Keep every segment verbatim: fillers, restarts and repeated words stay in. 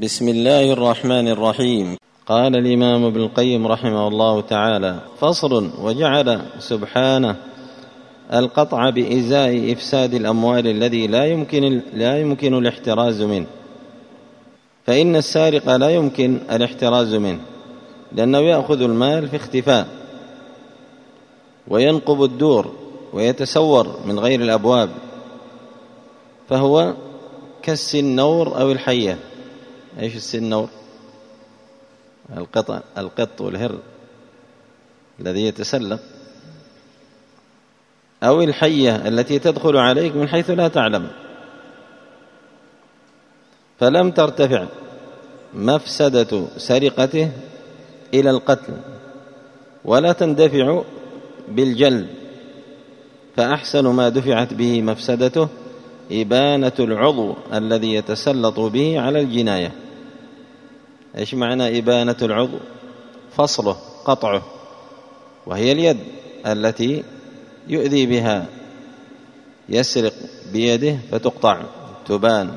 بسم الله الرحمن الرحيم. قال الإمام ابن القيم رحمه الله تعالى: فصل. وجعل سبحانه القطع بإزاء إفساد الأموال الذي لا يمكن, لا يمكن الاحتراز منه، فإن السارق لا يمكن الاحتراز منه لأنه يأخذ المال في اختفاء وينقب الدور ويتسور من غير الأبواب، فهو كالسنور أو الحية. إيش السنور؟ القط القط والهر الذي يتسلق، أو الحية التي تدخل عليك من حيث لا تعلم، فلم ترتفع مفسدة سرقته إلى القتل ولا تندفع بالجلد، فأحسن ما دفعت به مفسدته إبانة العضو الذي يتسلط به على الجناية. إيش معنى إبانة العضو؟ فصله، قطعه، وهي اليد التي يؤذي بها، يسرق بيده فتقطع تبان،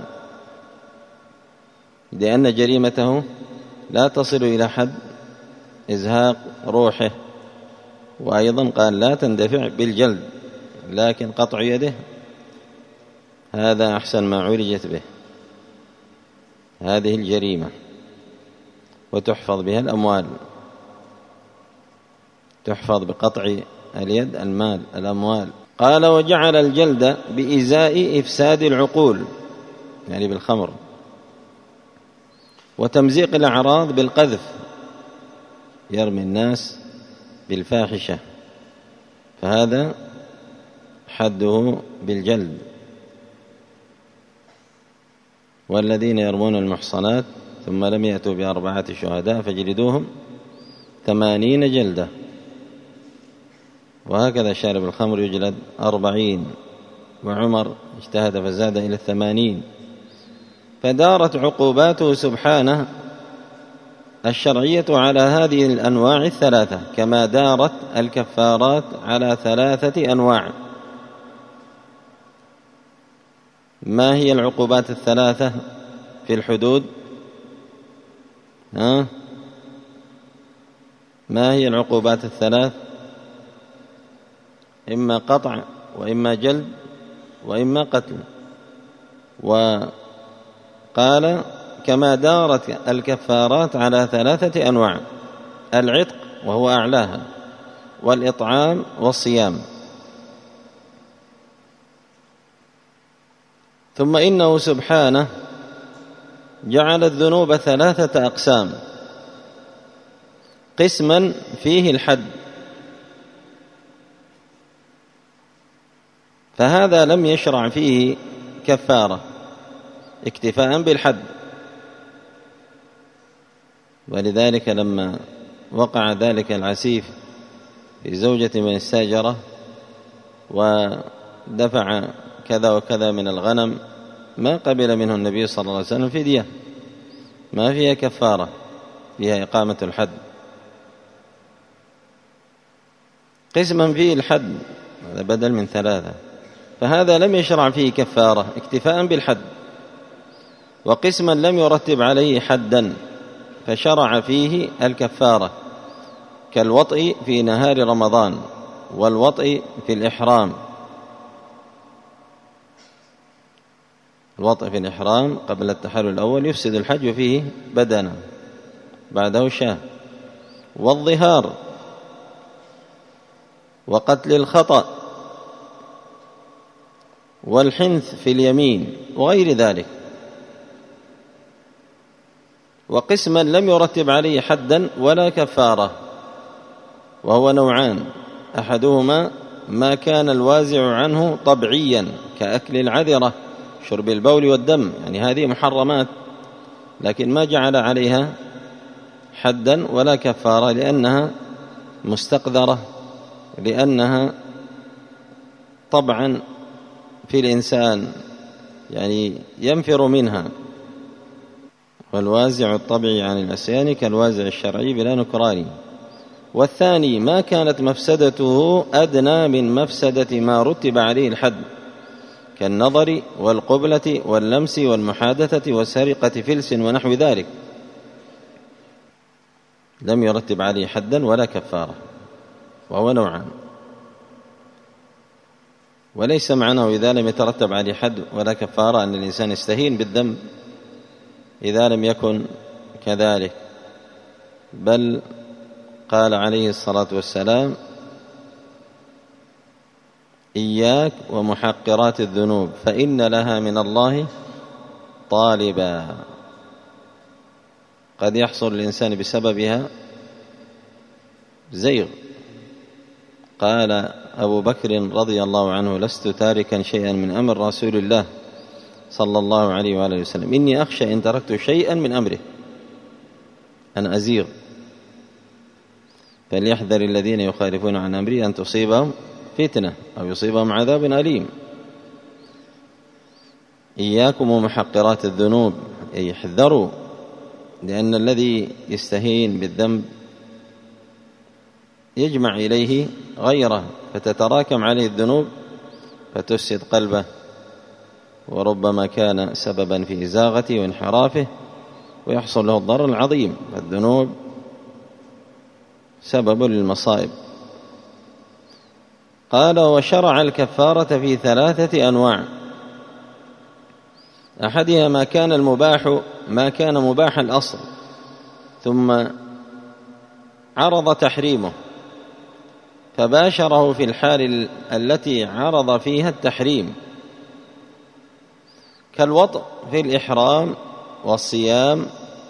لأن جريمته لا تصل إلى حد إزهاق روحه. وأيضا قال لا تندفع بالجلد، لكن قطع يده هذا أحسن ما عرجت به هذه الجريمة، وتحفظ بها الأموال، تحفظ بقطع اليد المال الأموال. قال: وجعل الجلد بإزاء إفساد العقول، يعني بالخمر، وتمزيق الأعراض بالقذف، يرمي الناس بالفاحشة، فهذا حده بالجلد. والذين يرمون المحصنات ثم لم يأتوا بأربعة شهداء فاجلدوهم ثمانين جلدة. وهكذا شارب الخمر يجلد أربعين، وعمر اجتهد فزاد إلى الثمانين. فدارت عقوباته سبحانه الشرعية على هذه الأنواع الثلاثة، كما دارت الكفارات على ثلاثة أنواع. ما هي العقوبات الثلاثة في الحدود؟ ها؟ ما هي العقوبات الثلاث؟ إما قطع، وإما جلد، وإما قتل. وقال: كما دارت الكفارات على ثلاثة أنواع: العتق وهو أعلاها، والإطعام، والصيام. ثم إنه سبحانه جعل الذنوب ثلاثة أقسام: قسما فيه الحد، فهذا لم يشرع فيه كفارة اكتفاء بالحد، ولذلك لما وقع ذلك العسيف في زوجة من استاجره ودفع كذا وكذا من الغنم، ما قبل منه النبي صلى الله عليه وسلم فدية، ما فيها كفارة، فيها إقامة الحد. قسما فيه الحد، هذا بدل من ثلاثة، فهذا لم يشرع فيه كفارة اكتفاء بالحد. وقسما لم يرتب عليه حدا فشرع فيه الكفارة، كالوطء في نهار رمضان، والوطء في الإحرام. الوطء في الإحرام قبل التحلل الأول يفسد الحج فيه بدنا، بعده شاه. والظهار، وقتل الخطأ، والحنث في اليمين، وغير ذلك. وقسما لم يرتب عليه حدا ولا كفارة، وهو نوعان: أحدهما ما كان الوازع عنه طبعيا، كأكل العذرة، شرب البول والدم، يعني هذه محرمات، لكن ما جعل عليها حدا ولا كفارة لأنها مستقذرة، لأنها طبعا في الإنسان، يعني ينفر منها. والوازع الطبيعي عن العصيان كالوازع الشرعي بلا نكران. والثاني ما كانت مفسدته أدنى من مفسدة ما رتب عليه الحد، كالنظر والقبلة واللمس والمحادثة وسرقة فلس ونحو ذلك، لم يرتب عليه حدا ولا كفارة، وهو نوعان. وليس معناه إذا لم يترتب عليه حد ولا كفارة أن الإنسان يستهين بالذنب إذا لم يكن كذلك، بل قال عليه الصلاة والسلام: إياك ومحقرات الذنوب فإن لها من الله طالبا، قد يحصل الإنسان بسببها زيغ. قال أبو بكر رضي الله عنه: لست تاركا شيئا من أمر رسول الله صلى الله عليه وآله وسلم، إني أخشى إن تركت شيئا من أمره أن أزيغ، فليحذر الذين يخالفون عن أمري أن تصيبهم فتنة أو يصيبهم عذاب أليم. إياكم ومحقرات الذنوب، أي احذروا، لأن الذي يستهين بالذنب يجمع إليه غيره فتتراكم عليه الذنوب فتفسد قلبه، وربما كان سببا في إزاغته وانحرافه ويحصل له الضرر العظيم. فالذنوب سبب للمصائب. قال: وشرع الكفارة في ثلاثة أنواع، أحدها ما كان المباح ما كان مباح الأصل ثم عرض تحريمه فباشره في الحال التي عرض فيها التحريم، كالوطء في الإحرام والصيام،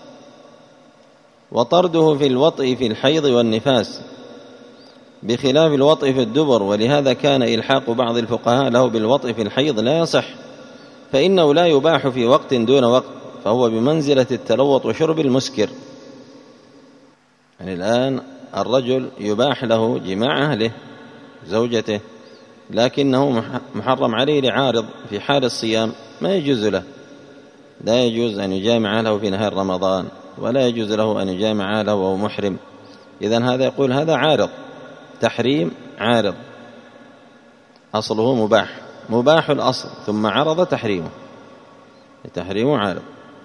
وطرده في الوطء في الحيض والنفاس، بخلاف الوطء في الدبر. ولهذا كان إلحاق بعض الفقهاء له بالوطء في الحيض لا يصح، فإنه لا يباح في وقت دون وقت، فهو بمنزلة التلوط وشرب المسكر. يعني الآن الرجل يباح له جماع أهله زوجته، لكنه محرم عليه لعارض في حال الصيام، ما يجوز له، لا يجوز أن يجامع أهله في نهار رمضان، ولا يجوز له أن يجامع أهله وهو محرم. إذن هذا يقول هذا عارض، تحريم عارض، أصله مباح، مباح الأصل ثم عرض تحريمه، تحريمه عارض.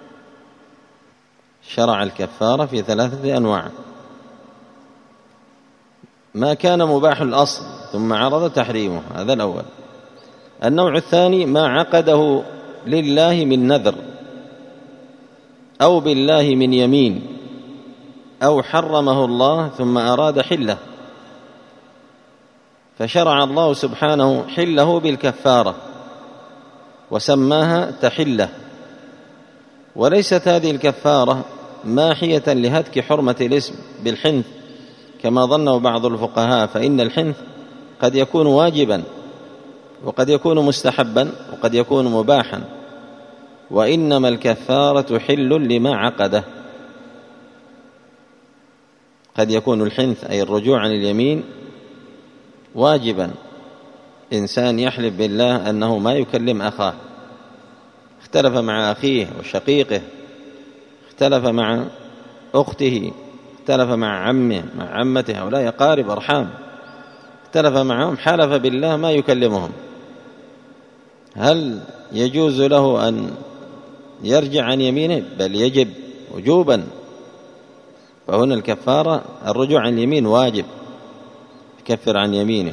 شرع الكفارة في ثلاثة أنواع: ما كان مباح الأصل ثم عرض تحريمه، هذا الأول. النوع الثاني: ما عقده لله من نذر أو بالله من يمين أو حرمه الله ثم أراد حله، فشرع الله سبحانه حله بالكفارة وسماها تحلة. وليست هذه الكفارة ماحية لهتك حرمة الاسم بالحنث كما ظنه بعض الفقهاء، فإن الحنث قد يكون واجبا وقد يكون مستحبا وقد يكون مباحا، وإنما الكفارة حل لما عقده. قد يكون الحنث أي الرجوع عن اليمين واجبا، إنسان يحلف بالله أنه ما يكلم أخاه، اختلف مع أخيه وشقيقه، اختلف مع أخته، اختلف مع عمه مع عمته، هؤلاء أقارب أرحام، اختلف معهم، حلف بالله ما يكلمهم، هل يجوز له أن يرجع عن يمينه؟ بل يجب وجوبا. فهنا الكفارة الرجوع عن اليمين واجب، يكفر عن يمينه.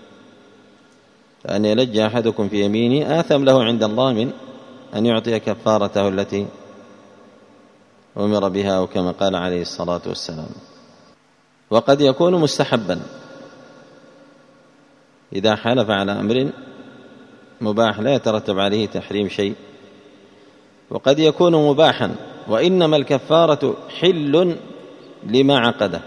فأن يلج أحدكم في يمينه آثم له عند الله من أن يعطي كفارته التي أمر بها، وكما قال عليه الصلاة والسلام. وقد يكون مستحبا إذا حلف على أمر مباح لا يترتب عليه تحريم شيء، وقد يكون مباحا، وإنما الكفارة حل لما عقده.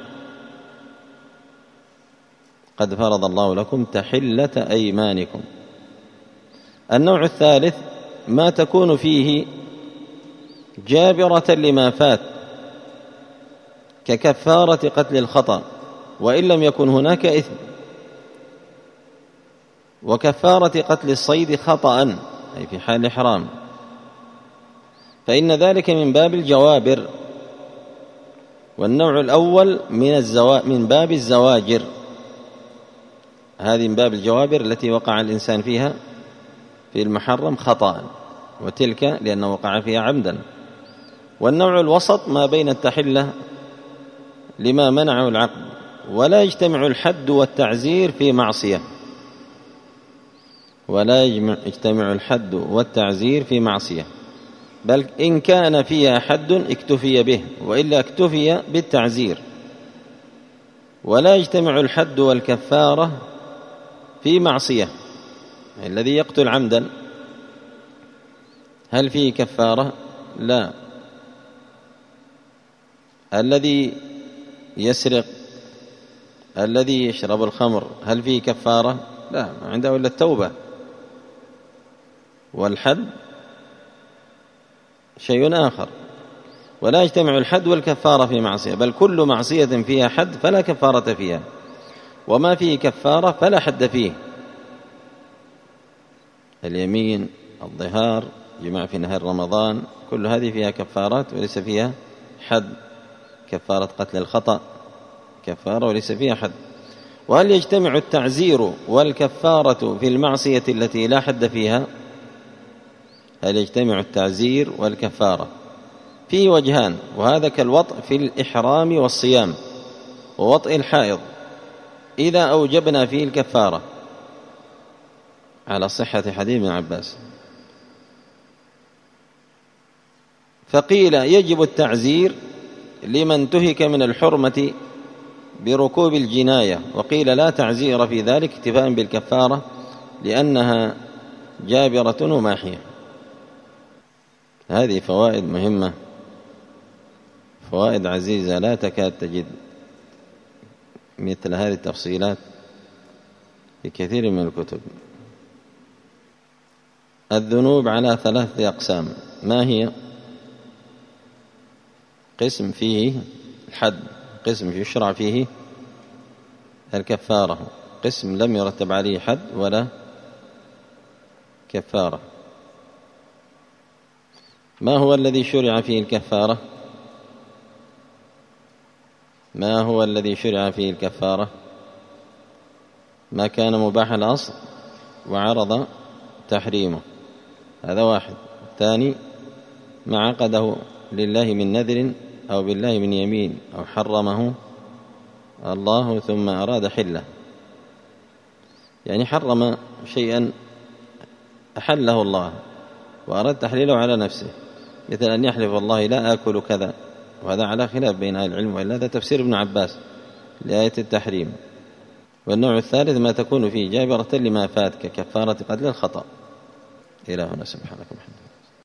قد فرض الله لكم تحلة أيمانكم. النوع الثالث: ما تكون فيه جابرة لما فات، ككفارة قتل الخطأ وإن لم يكن هناك إثم، وكفارة قتل الصيد خطأ أي في حال الإحرام، فإن ذلك من باب الجوابر. والنوع الأول من, الزوا... من باب الزواجر، هذه من باب الجوابر التي وقع الإنسان فيها في المحرم خطأ، وتلك لأنه وقع فيها عمدا. والنوع الوسط ما بين التحلة لما منعه العقل، ولا يجتمع الحد والتعزير في معصية، ولا يجتمع الحد والتعزير في معصية، بل إن كان فيها حد اكتفي به، وإلا اكتفي بالتعزير. ولا يجتمع الحد والكفارة في معصية. الذي يقتل عمدا هل فيه كفارة؟ لا. الذي يسرق، الذي يشرب الخمر هل فيه كفارة؟ لا، ما عنده إلا التوبة. والحد شيء آخر. ولا يجتمع الحد والكفارة في معصية، بل كل معصية فيها حد فلا كفارة فيها، وما فيه كفارة فلا حد فيه. اليمين، الظهار، جماع في نهار رمضان، كل هذه فيها كفارات وليس فيها حد. كفارة قتل الخطأ كفارة وليس فيها حد. وهل يجتمع التعزير والكفارة في المعصية التي لا حد فيها؟ هل يجتمع التعزير والكفارة؟ فيه وجهان، وهذا كالوطء في الإحرام والصيام ووطء الحائض إذا أوجبنا فيه الكفارة على صحة حديث ابن عباس. فقيل يجب التعزير لمن انتهك من الحرمة بركوب الجناية، وقيل لا تعزير في ذلك اكتفاء بالكفارة لأنها جابرة وماحية. هذه فوائد مهمة، فوائد عزيزة لا تكاد تجد مثل هذه التفصيلات في كثير من الكتب. الذنوب على ثلاثة أقسام. ما هي؟ قسم فيه الحد، قسم يشرع فيه الكفارة، قسم لم يرتب عليه حد ولا كفارة. ما هو الذي شرع فيه الكفارة؟ ما هو الذي شرع فيه الكفارة؟ ما كان مباح الأصل وعرض تحريمه، هذا واحد. الثاني ما عقده لله من نذر أو بالله من يمين أو حرمه الله ثم أراد حله، يعني حرم شيئا أحله الله وأراد تحليله على نفسه، مثل أن يحلف الله لا آكل كذا، وهذا على خلاف بين أهل العلم، وإلا هذا تفسير ابن عباس لآية التحريم. والنوع الثالث ما تكون فيه جابرة لما فات ككفارة قتل الخطأ. إلى هنا، سبحانك وبحمدك.